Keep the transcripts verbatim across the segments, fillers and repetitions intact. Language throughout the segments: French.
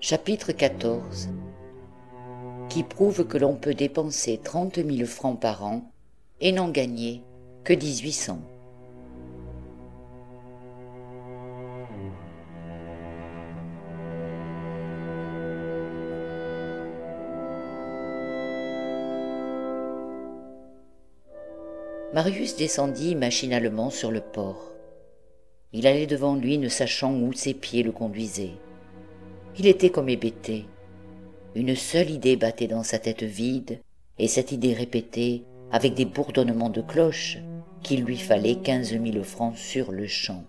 Chapitre quatorze, qui prouve que l'on peut dépenser trente mille francs par an et n'en gagner que dix-huit cents. Marius descendit machinalement sur le port. Il allait devant lui, ne sachant où ses pieds le conduisaient. Il était comme hébété. Une seule idée battait dans sa tête vide, et cette idée répétait, avec des bourdonnements de cloches, qu'il lui fallait quinze mille francs sur le champ.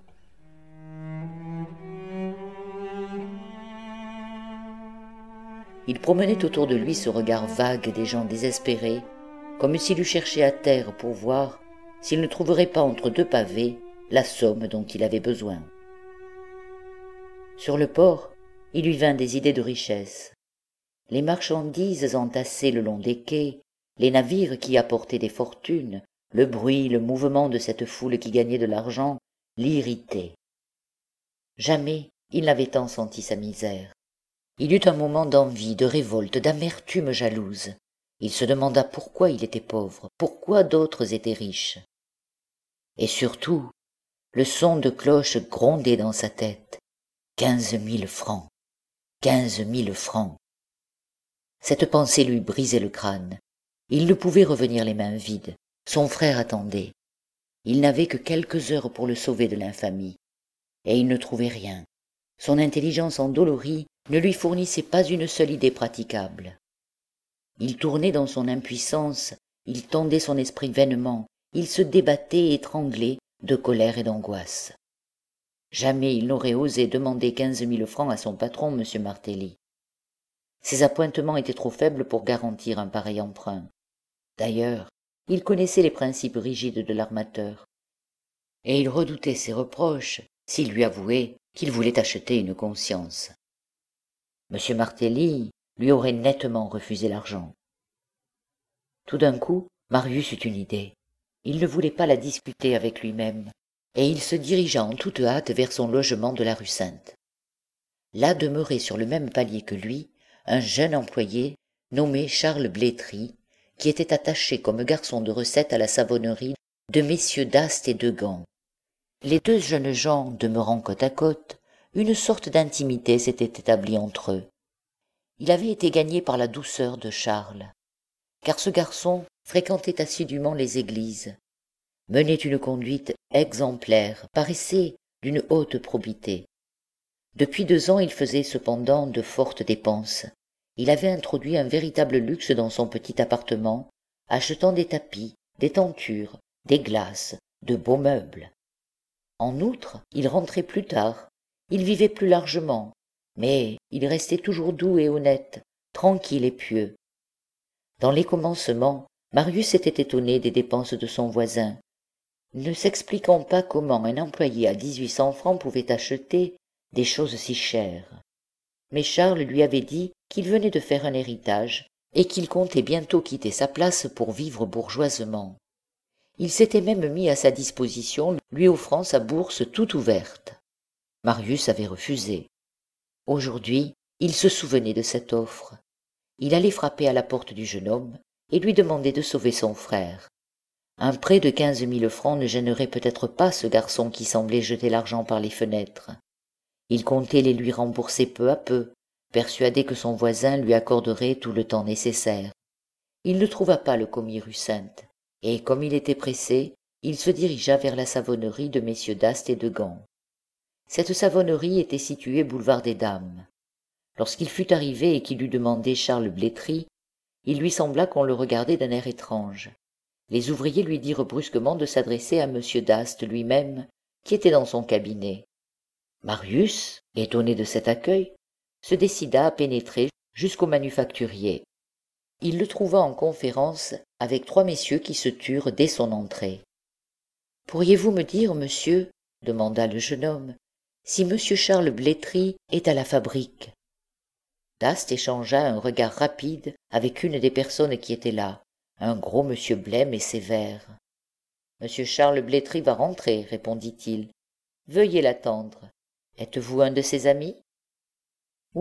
Il promenait autour de lui ce regard vague des gens désespérés, comme s'il eût cherché à terre pour voir s'il ne trouverait pas entre deux pavés la somme dont il avait besoin. Sur le port, il lui vint des idées de richesse. Les marchandises entassées le long des quais, les navires qui apportaient des fortunes, le bruit, le mouvement de cette foule qui gagnait de l'argent l'irritaient. Jamais il n'avait tant senti sa misère. Il eut un moment d'envie, de révolte, d'amertume jalouse. Il se demanda pourquoi il était pauvre, pourquoi d'autres étaient riches. Et surtout, le son de cloche grondait dans sa tête. Quinze mille francs, quinze mille francs. Cette pensée lui brisait le crâne. Il ne pouvait revenir les mains vides. Son frère attendait. Il n'avait que quelques heures pour le sauver de l'infamie. Et il ne trouvait rien. Son intelligence endolorie ne lui fournissait pas une seule idée praticable. Il tournait dans son impuissance, il tendait son esprit vainement, il se débattait étranglé de colère et d'angoisse. Jamais il n'aurait osé demander quinze mille francs à son patron, M. Martelly. Ses appointements étaient trop faibles pour garantir un pareil emprunt. D'ailleurs, il connaissait les principes rigides de l'armateur, et il redoutait ses reproches s'il lui avouait qu'il voulait acheter une conscience. M. Martelly lui aurait nettement refusé l'argent. Tout d'un coup, Marius eut une idée. Il ne voulait pas la discuter avec lui-même, et il se dirigea en toute hâte vers son logement de la rue Sainte. Là demeurait sur le même palier que lui un jeune employé nommé Charles Blétry, qui était attaché comme garçon de recette à la savonnerie de messieurs d'Ast et de Gand. Les deux jeunes gens demeurant côte à côte, une sorte d'intimité s'était établie entre eux. Il avait été gagné par la douceur de Charles, car ce garçon fréquentait assidûment les églises, menait une conduite exemplaire, paraissait d'une haute probité. Depuis deux ans, il faisait cependant de fortes dépenses. Il avait introduit un véritable luxe dans son petit appartement, achetant des tapis, des tentures, des glaces, de beaux meubles. En outre, il rentrait plus tard, il vivait plus largement, mais il restait toujours doux et honnête, tranquille et pieux. Dans les commencements, Marius était étonné des dépenses de son voisin, ne s'expliquant pas comment un employé à dix-huit cents francs pouvait acheter des choses si chères. Mais Charles lui avait dit qu'il venait de faire un héritage et qu'il comptait bientôt quitter sa place pour vivre bourgeoisement. Il s'était même mis à sa disposition, lui offrant sa bourse toute ouverte. Marius avait refusé. Aujourd'hui, il se souvenait de cette offre. Il allait frapper à la porte du jeune homme et lui demander de sauver son frère. Un prêt de quinze mille francs ne gênerait peut-être pas ce garçon qui semblait jeter l'argent par les fenêtres. Il comptait les lui rembourser peu à peu, persuadé que son voisin lui accorderait tout le temps nécessaire. Il ne trouva pas le commis rue Sainte, et comme il était pressé, il se dirigea vers la savonnerie de messieurs d'Ast et de Gand. Cette savonnerie était située boulevard des Dames. Lorsqu'il fut arrivé et qu'il eut demandé Charles Blétry, il lui sembla qu'on le regardait d'un air étrange. Les ouvriers lui dirent brusquement de s'adresser à monsieur d'Ast lui-même, qui était dans son cabinet. Marius, étonné de cet accueil, se décida à pénétrer jusqu'au manufacturier. Il le trouva en conférence avec trois messieurs qui se turent dès son entrée. « Pourriez-vous me dire, monsieur, demanda le jeune homme, si monsieur Charles Blétry est à la fabrique ?» D'Ast échangea un regard rapide avec une des personnes qui étaient là, un gros monsieur blême et sévère. « Monsieur Charles Blétry va rentrer, répondit-il. Veuillez l'attendre. Êtes-vous un de ses amis ?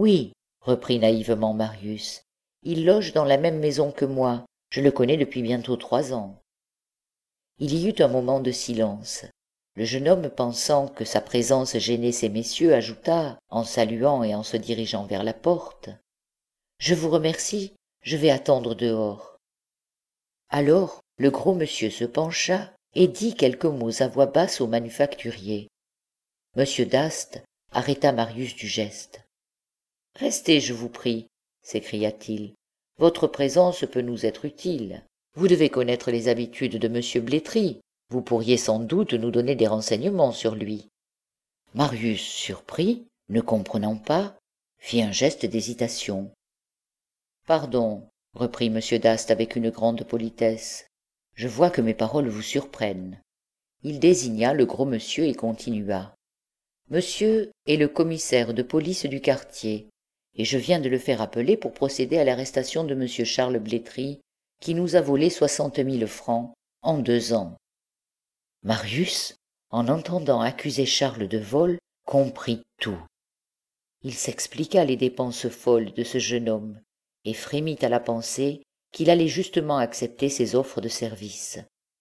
Oui, reprit naïvement Marius. Il loge dans la même maison que moi, je le connais depuis bientôt trois ans. Il y eut un moment de silence. Le jeune homme, pensant que sa présence gênait ces messieurs, ajouta, en saluant et en se dirigeant vers la porte: « Je vous remercie, je vais attendre dehors. » Alors le gros monsieur se pencha et dit quelques mots à voix basse au manufacturier. Monsieur d'Ast arrêta Marius du geste. « Restez, je vous prie, » s'écria-t-il. « Votre présence peut nous être utile. Vous devez connaître les habitudes de monsieur Blétry. Vous pourriez sans doute nous donner des renseignements sur lui. » Marius, surpris, ne comprenant pas, fit un geste d'hésitation. « Pardon, » reprit monsieur d'Ast avec une grande politesse. « Je vois que mes paroles vous surprennent. » Il désigna le gros monsieur et continua. « Monsieur est le commissaire de police du quartier, et je viens de le faire appeler pour procéder à l'arrestation de monsieur Charles Blétry, qui nous a volé soixante mille francs en deux ans. » Marius, en entendant accuser Charles de vol, comprit tout. Il s'expliqua les dépenses folles de ce jeune homme, et frémit à la pensée qu'il allait justement accepter ses offres de service.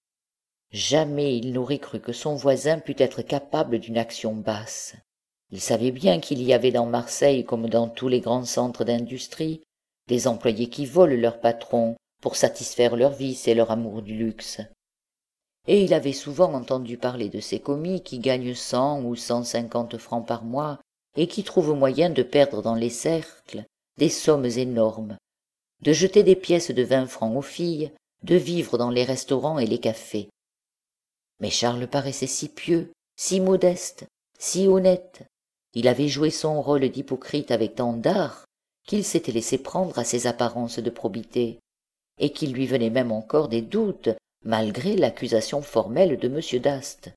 Jamais il n'aurait cru que son voisin pût être capable d'une action basse. Il savait bien qu'il y avait dans Marseille, comme dans tous les grands centres d'industrie, des employés qui volent leurs patrons pour satisfaire leur vice et leur amour du luxe. Et il avait souvent entendu parler de ces commis qui gagnent cent ou cent cinquante francs par mois et qui trouvent moyen de perdre dans les cercles des sommes énormes, de jeter des pièces de vingt francs aux filles, de vivre dans les restaurants et les cafés. Mais Charles paraissait si pieux, si modeste, si honnête. Il avait joué son rôle d'hypocrite avec tant d'art qu'il s'était laissé prendre à ses apparences de probité, et qu'il lui venait même encore des doutes, malgré l'accusation formelle de monsieur d'Ast.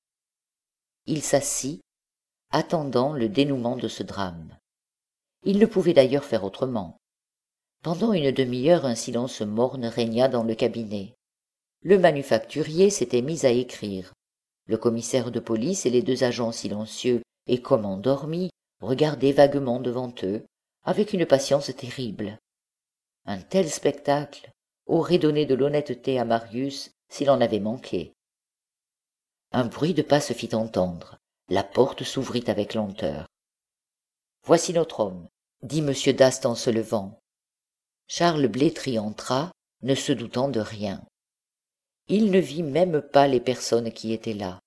Il s'assit, attendant le dénouement de ce drame. Il ne pouvait d'ailleurs faire autrement. Pendant une demi-heure, un silence morne régna dans le cabinet. Le manufacturier s'était mis à écrire. Le commissaire de police et les deux agents silencieux et comme endormis regardaient vaguement devant eux, avec une patience terrible. Un tel spectacle aurait donné de l'honnêteté à Marius s'il en avait manqué. Un bruit de pas se fit entendre. La porte s'ouvrit avec lenteur. « Voici notre homme, » dit monsieur d'Ast en se levant. Charles Blétry entra, ne se doutant de rien. Il ne vit même pas les personnes qui étaient là.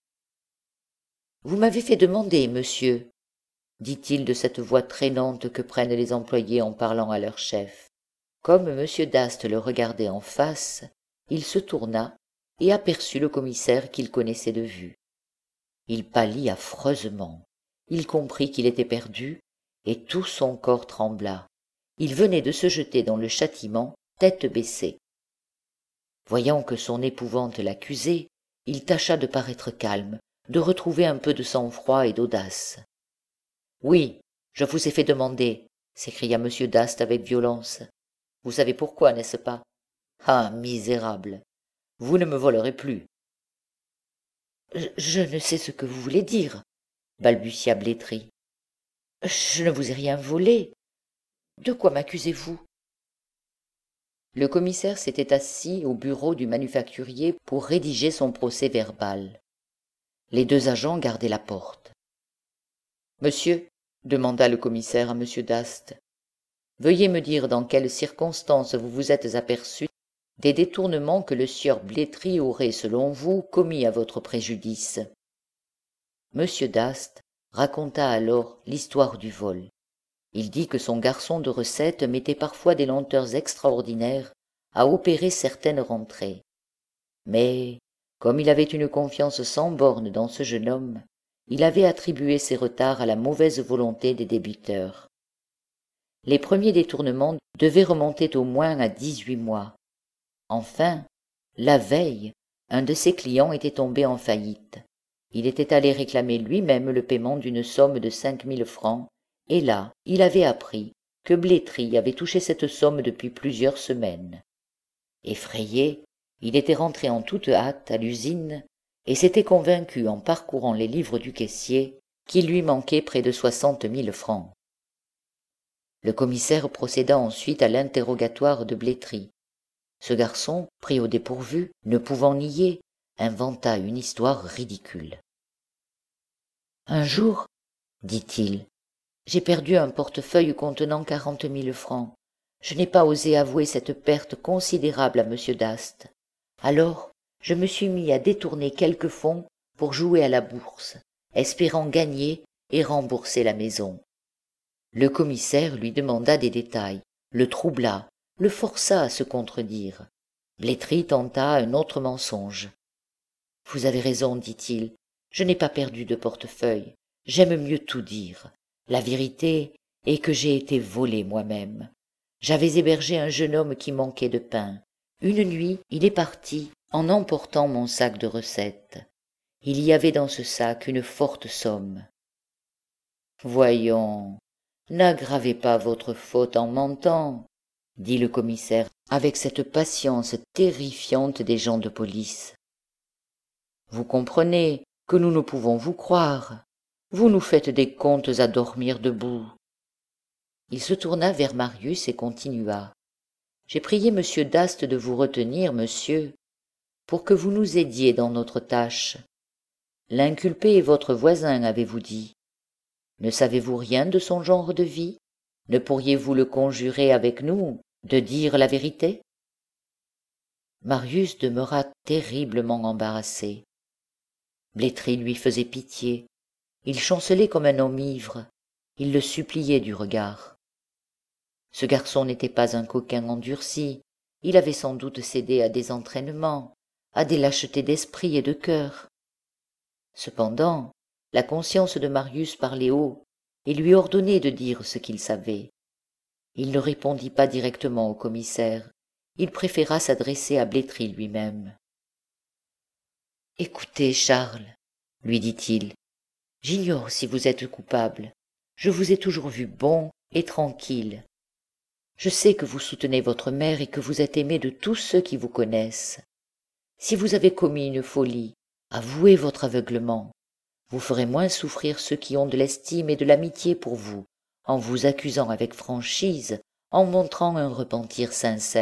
« Vous m'avez fait demander, monsieur, » dit-il de cette voix traînante que prennent les employés en parlant à leur chef. Comme monsieur d'Ast le regardait en face, il se tourna et aperçut le commissaire qu'il connaissait de vue. Il pâlit affreusement. Il comprit qu'il était perdu, et tout son corps trembla. Il venait de se jeter dans le châtiment, tête baissée. Voyant que son épouvante l'accusait, il tâcha de paraître calme, de retrouver un peu de sang-froid et d'audace. « Oui, je vous ai fait demander, » s'écria monsieur d'Ast avec violence. « Vous savez pourquoi, n'est-ce pas? Ah, misérable! Vous ne me volerez plus. »« Je, je ne sais ce que vous voulez dire, » balbutia Blétry. « Je ne vous ai rien volé. De quoi m'accusez-vous » Le commissaire s'était assis au bureau du manufacturier pour rédiger son procès-verbal. Les deux agents gardaient la porte. « Monsieur, » demanda le commissaire à monsieur d'Ast, « veuillez me dire dans quelles circonstances vous vous êtes aperçu des détournements que le sieur Blétry aurait, selon vous, commis à votre préjudice. » Monsieur d'Ast raconta alors l'histoire du vol. Il dit que son garçon de recette mettait parfois des lenteurs extraordinaires à opérer certaines rentrées. Mais, comme il avait une confiance sans bornes dans ce jeune homme, il avait attribué ces retards à la mauvaise volonté des débiteurs. Les premiers détournements devaient remonter au moins à dix-huit mois. Enfin, la veille, un de ses clients était tombé en faillite. Il était allé réclamer lui-même le paiement d'une somme de cinq mille francs, et là, il avait appris que Blétry avait touché cette somme depuis plusieurs semaines. Effrayé, il était rentré en toute hâte à l'usine et s'était convaincu en parcourant les livres du caissier qu'il lui manquait près de soixante mille francs. Le commissaire procéda ensuite à l'interrogatoire de Blétry. Ce garçon, pris au dépourvu, ne pouvant nier, inventa une histoire ridicule. Un jour, dit-il, j'ai perdu un portefeuille contenant quarante mille francs. Je n'ai pas osé avouer cette perte considérable à monsieur d'Ast. Alors, je me suis mis à détourner quelques fonds pour jouer à la bourse, espérant gagner et rembourser la maison. Le commissaire lui demanda des détails, le troubla, le força à se contredire. Blétry tenta un autre mensonge. « Vous avez raison, dit-il, je n'ai pas perdu de portefeuille, j'aime mieux tout dire. La vérité est que j'ai été volé moi-même. J'avais hébergé un jeune homme qui manquait de pain. Une nuit, il est parti en emportant mon sac de recettes. Il y avait dans ce sac une forte somme. Voyons, n'aggravez pas votre faute en mentant, dit le commissaire avec cette patience terrifiante des gens de police. Vous comprenez que nous ne pouvons vous croire. Vous nous faites des contes à dormir debout. Il se tourna vers Marius et continua. J'ai prié monsieur d'Ast de vous retenir, monsieur, pour que vous nous aidiez dans notre tâche. L'inculpé est votre voisin, avez-vous dit. Ne savez-vous rien de son genre de vie? Ne pourriez-vous le conjurer avec nous de dire la vérité? Marius demeura terriblement embarrassé. Blétry lui faisait pitié. Il chancelait comme un homme ivre. Il le suppliait du regard. Ce garçon n'était pas un coquin endurci. Il avait sans doute cédé à des entraînements, à des lâchetés d'esprit et de cœur. Cependant, la conscience de Marius parlait haut et lui ordonnait de dire ce qu'il savait. Il ne répondit pas directement au commissaire. Il préféra s'adresser à Blétry lui-même. « Écoutez, Charles, lui dit-il, j'ignore si vous êtes coupable. Je vous ai toujours vu bon et tranquille. Je sais que vous soutenez votre mère et que vous êtes aimé de tous ceux qui vous connaissent. Si vous avez commis une folie, avouez votre aveuglement. Vous ferez moins souffrir ceux qui ont de l'estime et de l'amitié pour vous, en vous accusant avec franchise, en montrant un repentir sincère. »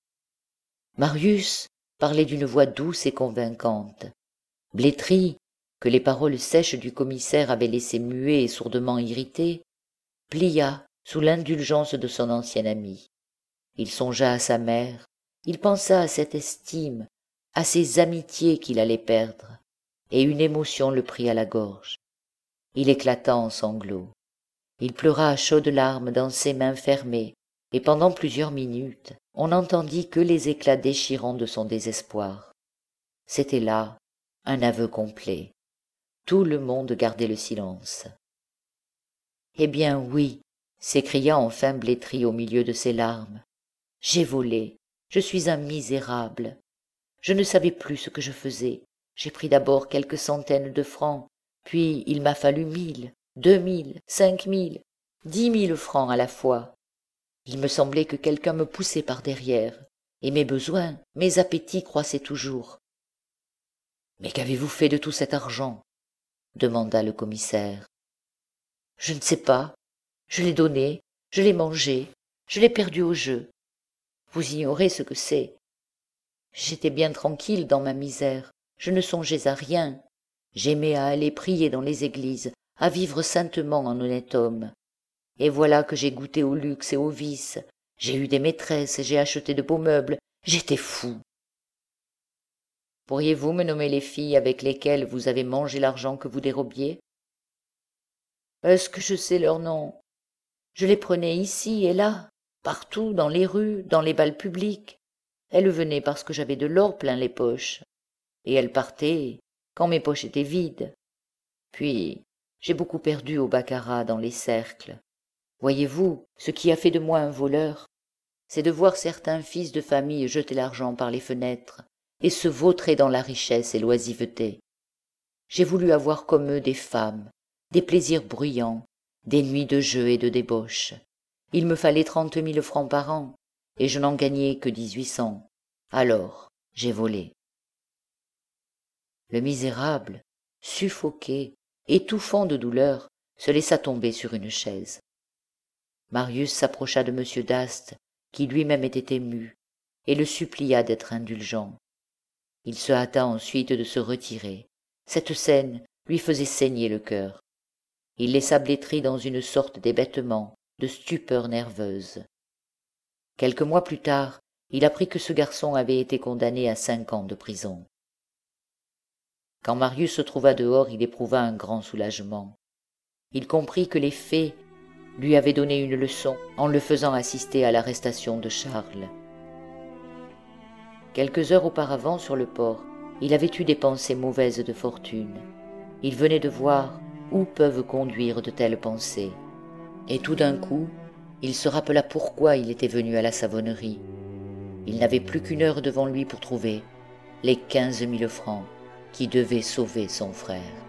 Marius parlait d'une voix douce et convaincante. Blétry, que les paroles sèches du commissaire avaient laissé muet et sourdement irrité, plia sous l'indulgence de son ancien ami. Il songea à sa mère, il pensa à cette estime, à ces amitiés qu'il allait perdre, et une émotion le prit à la gorge. Il éclata en sanglots. Il pleura à chaudes larmes dans ses mains fermées, et pendant plusieurs minutes, on n'entendit que les éclats déchirants de son désespoir. C'était là un aveu complet. Tout le monde gardait le silence. « Eh bien oui, » s'écria enfin Blétry au milieu de ses larmes. « J'ai volé, je suis un misérable. Je ne savais plus ce que je faisais. J'ai pris d'abord quelques centaines de francs, puis il m'a fallu mille, deux mille, cinq mille, dix mille francs à la fois. Il me semblait que quelqu'un me poussait par derrière, et mes besoins, mes appétits croissaient toujours. « Mais qu'avez-vous fait de tout cet argent ?» demanda le commissaire. « Je ne sais pas. Je l'ai donné, je l'ai mangé, je l'ai perdu au jeu. Vous ignorez ce que c'est. J'étais bien tranquille dans ma misère, je ne songeais à rien. J'aimais à aller prier dans les églises, à vivre saintement en honnête homme. Et voilà que j'ai goûté au luxe et au vice. J'ai eu des maîtresses, j'ai acheté de beaux meubles, j'étais fou. Pourriez-vous me nommer les filles avec lesquelles vous avez mangé l'argent que vous dérobiez? Est-ce que je sais leur nom? Je les prenais ici et là, partout, dans les rues, dans les bals publics. Elles venaient parce que j'avais de l'or plein les poches, et elles partaient quand mes poches étaient vides. Puis, j'ai beaucoup perdu au baccarat dans les cercles. Voyez-vous, ce qui a fait de moi un voleur, c'est de voir certains fils de famille jeter l'argent par les fenêtres et se vautrer dans la richesse et l'oisiveté. J'ai voulu avoir comme eux des femmes, des plaisirs bruyants, des nuits de jeu et de débauche. Il me fallait trente mille francs par an, et je n'en gagnais que dix-huit cents. Alors, j'ai volé. Le misérable, suffoqué, étouffant de douleur, se laissa tomber sur une chaise. Marius s'approcha de M. d'Ast, qui lui-même était ému, et le supplia d'être indulgent. Il se hâta ensuite de se retirer. Cette scène lui faisait saigner le cœur. Il laissa Blétry dans une sorte d'hébétement, de stupeur nerveuse. Quelques mois plus tard, il apprit que ce garçon avait été condamné à cinq ans de prison. Quand Marius se trouva dehors, il éprouva un grand soulagement. Il comprit que les fées lui avaient donné une leçon en le faisant assister à l'arrestation de Charles. Quelques heures auparavant, sur le port, il avait eu des pensées mauvaises de fortune. Il venait de voir où peuvent conduire de telles pensées. Et tout d'un coup, il se rappela pourquoi il était venu à la Savonnerie. Il n'avait plus qu'une heure devant lui pour trouver les quinze mille francs qui devaient sauver son frère.